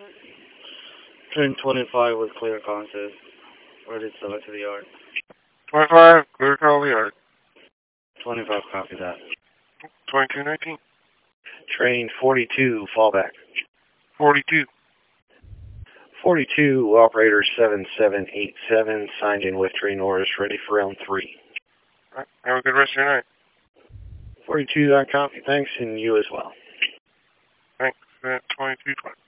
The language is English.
Train 25 with clear contact. Ready to select to the yard. 25, clear call the yard. 25, copy that. 2219. Train 42, fallback. 42. 42, operator 7787, signed in with train orders, ready for round 3. Right. Have a good rest of your night. 42, that copy, thanks, and you as well. Thanks, 2220.